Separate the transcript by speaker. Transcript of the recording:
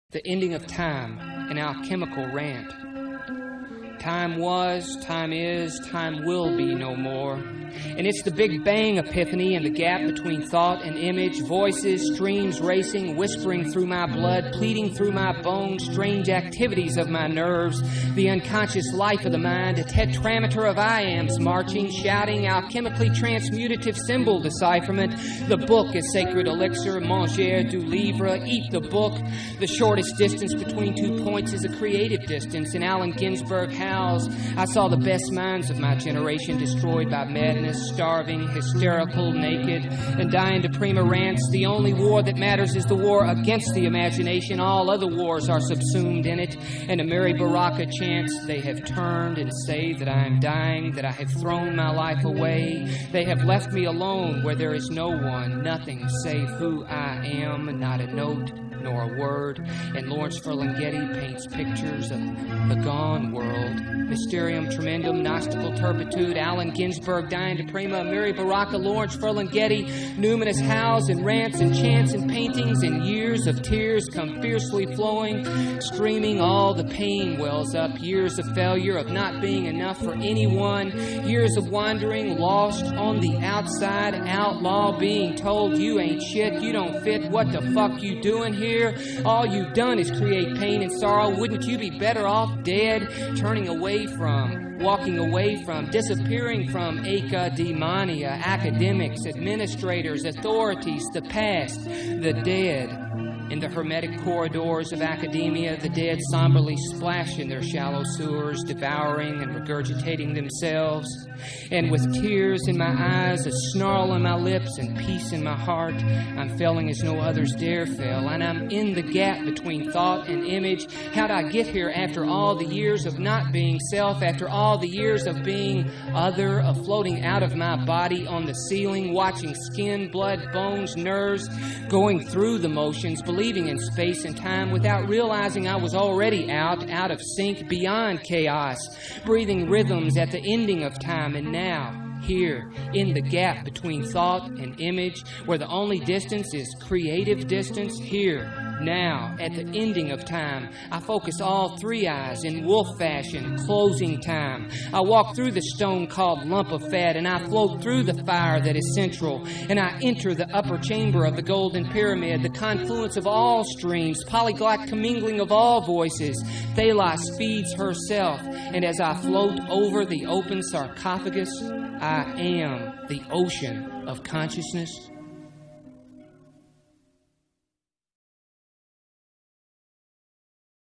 Speaker 1: The ending of time, an alchemical rant. Time was, time is, time will be no more. And it's the Big Bang epiphany and the gap between thought and image, voices, streams racing, whispering through my blood, pleading through my bones, strange activities of my nerves, the unconscious life of the mind, a tetrameter of I ams marching, shouting, alchemically transmutative symbol decipherment. The book is sacred elixir, manger du livre, eat the book. The shortest distance between 2 points is a creative distance. And Allen Ginsberg howls, I saw the best minds of my generation destroyed by madness, starving, hysterical, naked, and dying to prima rants. The only war that matters is the war against the imagination. All other wars are subsumed in it. And a Mary Baraka chants, they have turned and say that I am dying, that I have thrown my life away. They have left me alone where there is no one, nothing save who I am, not a note nor a word. And Lawrence Ferlinghetti paints pictures of the gone world. Mysterium tremendum, gnostical turpitude, Allen Ginsberg dying to prima, Mary Baraka, Lawrence Ferlinghetti, numinous howls and rants and chants and paintings, and years of tears come fiercely flowing, screaming all the pain wells up, years of failure, of not being enough for anyone, years of wandering, lost on the outside, outlaw, being told you ain't shit, you don't fit, what the fuck you doing here? All you've done is create pain and sorrow. Wouldn't you be better off dead, turning away from, walking away from, disappearing from academia, academics, administrators, authorities, the past, the dead? In the hermetic corridors of academia, the dead somberly splash in their shallow sewers, devouring and regurgitating themselves. And with tears in my eyes, a snarl on my lips, and peace in my heart, I'm failing as no others dare fail. And I'm in the gap between thought and image. How'd I get here after all the years of not being self, after all the years of being other, of floating out of my body on the ceiling, watching skin, blood, bones, nerves, going through the motions, believing in space and time without realizing I was already out of sync, beyond chaos, breathing rhythms at the ending of time. And now, here, in the gap between thought and image, where the only distance is creative distance, here, now, at the ending of time, I focus all three eyes in wolf fashion, closing time. I walk through the stone called lump of fat, and I float through the fire that is central, and I enter the upper chamber of the golden pyramid, the confluence of all streams, polyglot commingling of all voices. Thalos feeds herself, and as I float over the open sarcophagus, I am the ocean of consciousness.